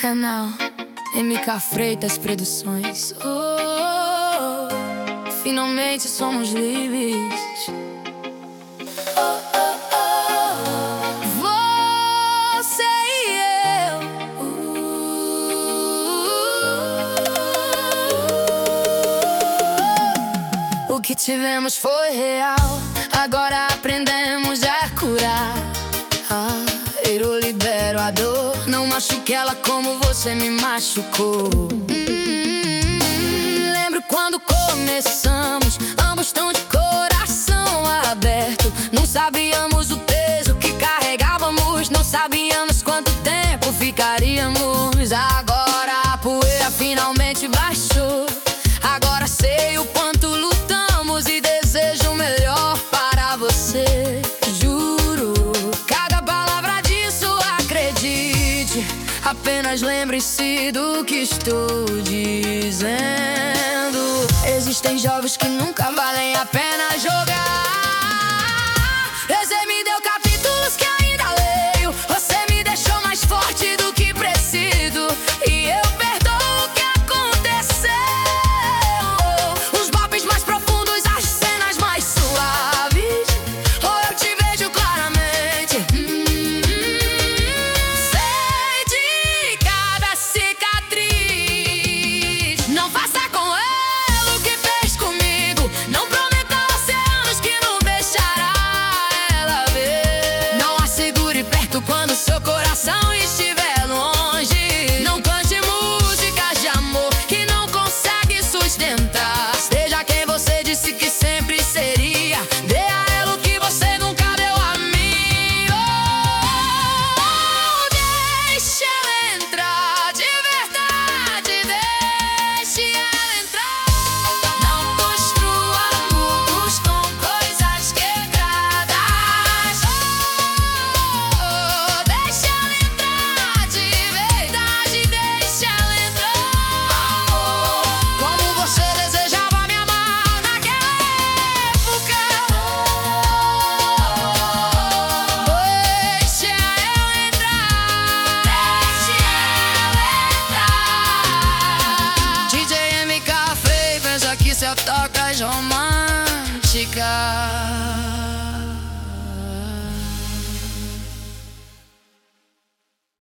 canal MK Freitas Produções. Finalmente somos livres. Você e eu. O que tivemos foi real. Agora aprendemos a curar. Eu libero a dor. Não machuque ela como você me machucou. Lembro quando começamos, ambos tão de coração aberto. Não sabíamos o peso que carregávamos, não sabíamos quanto tempo ficaríamos. Agora a poeira finalmente baixou. Agora sei o quanto lutamos e desejo o melhor para você. Apenas lembre-se do que estou dizendo. Existem jogos que nunca valem a pena jogar. Você me deu capítulos que ainda leio. Você me deixou mais forte do que preciso. E eu perdoo o que aconteceu. Os golpes mais profundos, as cenas mais suaves. Ou eu te vejo claramente. Não faça com ela o que fez comigo. Não prometa oceanos que não deixará ela ver. Não a segure perto quando seu coração estiver longe. Não cante músicas de amor que não consegue sustentar. Seja quem você disse que sempre seria. Dê a ela o que você nunca deu a mim. Deixa ela entrar de verdade. Deixe ela entrar. Não construa muros com coisas quebradas. Deixa ela entrar de verdade. Deixa ela entrar. Como você desejava me amar naquela época. Deixa ela entrar. Deixa ela entrar. DJ MK Freitas, aqui cê toca.